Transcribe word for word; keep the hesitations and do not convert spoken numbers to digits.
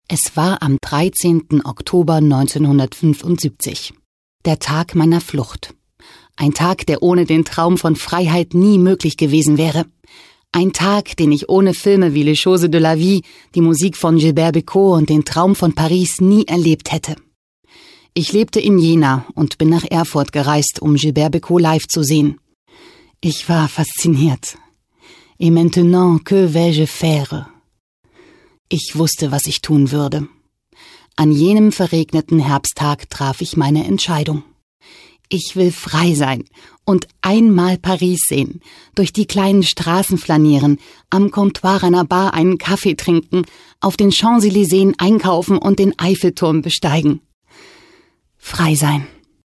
Es war am dreizehnten Oktober neunzehnhundertfünfundsiebzig, der Tag meiner Flucht. Ein Tag, der ohne den Traum von Freiheit nie möglich gewesen wäre. Ein Tag, den ich ohne Filme wie Les Choses de la Vie, die Musik von Gilbert Bécaud und den Traum von Paris nie erlebt hätte. Ich lebte in Jena und bin nach Erfurt gereist, um Gilbert Bécaud live zu sehen. Ich war fasziniert. Et maintenant, que vais-je faire? Ich wusste, was ich tun würde. An jenem verregneten Herbsttag traf ich meine Entscheidung. Ich will frei sein und einmal Paris sehen, durch die kleinen Straßen flanieren, am Comptoir einer Bar einen Kaffee trinken, auf den Champs-Élysées einkaufen und den Eiffelturm besteigen. Frei sein.